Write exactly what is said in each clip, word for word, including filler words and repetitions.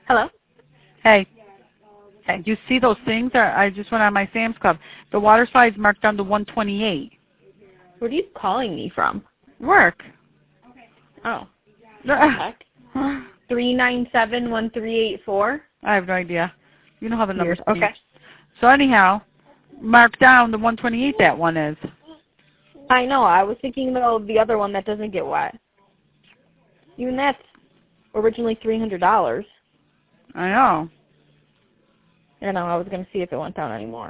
Hello? Hey. Hey, do you see those things? I just went on my Sam's Club. The water slide's marked down to one twenty-eight. What are you calling me from? Work. Oh. Heck. three nine seven, one three eight four? I have no idea. You know how the numbers change. Okay. So anyhow, mark down the one twenty-eight that one is. I know. I was thinking, though, the other one that doesn't get wet. Even that's originally three hundred dollars. I know. I know. I was going to see if it went down anymore.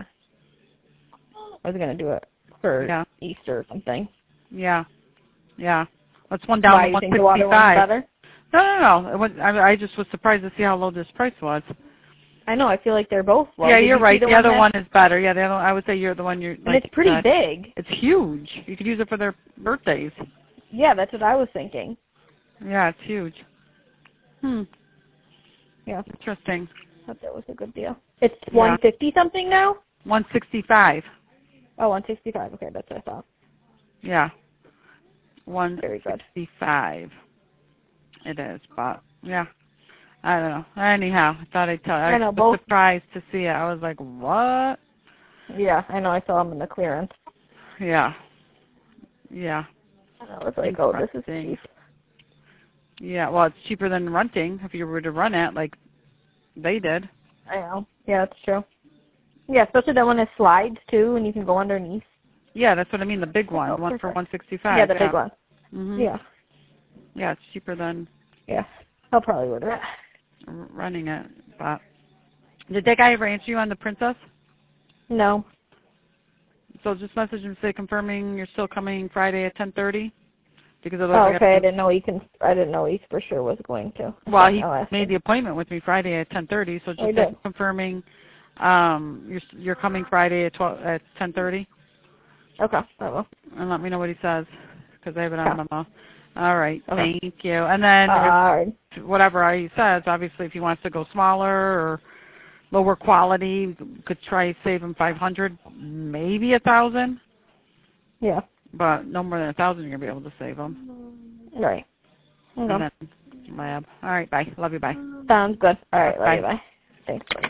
I was going to do it for yeah. Easter or something. Yeah. Yeah. That's one down Why, to you one think the water one's better? No, no, no. It was, I, I just was surprised to see how low this price was. I know. I feel like they're both low. Yeah, Did you're you right. the, the one other that... one is better. Yeah, the other one, I would say you're the one you're. And like, it's pretty uh, big. It's huge. You could use it for their birthdays. Yeah, that's what I was thinking. Yeah, it's huge. Hmm. Yeah. Interesting. I thought that was a good deal. It's one fifty something now? one sixty-five. Oh, one sixty-five. Okay, that's what I thought. Yeah. one sixty-five. Very good. It is, but yeah. I don't know. Anyhow, I thought I'd tell you. I, I know, was both. surprised to see it. I was like, what? Yeah, I know. I saw them in the clearance. Yeah. Yeah. And I was like, oh, this is cheap. Yeah, well, it's cheaper than renting if you were to run it like they did. I know. Yeah, that's true. Yeah, especially that one has slides, too, and you can go underneath. Yeah, that's what I mean, the big one, oh, the one perfect. for one sixty-five. Yeah, the yeah. big one. Mm-hmm. Yeah. Yeah, it's cheaper than yeah. I'll probably order it. running it. But did that guy ever answer you on the Princess? No. So just message him, say confirming you're still coming Friday at ten thirty. Because oh, okay. I, I didn't know he can. I didn't know he for sure was going to. Well, he made the appointment with me Friday at ten thirty. So just oh, say confirming um, you're you're coming Friday at twelve at ten thirty. Okay. I will. And let me know what he says because I have it on okay. memo. All right. Okay. Thank you. And then uh, if, whatever he says, obviously, if he wants to go smaller or lower quality, could try to save him five hundred, maybe a thousand. Yeah. But no more than a thousand, you're gonna be able to save them. Right. Okay. And then lab. All right. Bye. Love you. Bye. Sounds good. All right. Love bye. you. Bye. Thanks.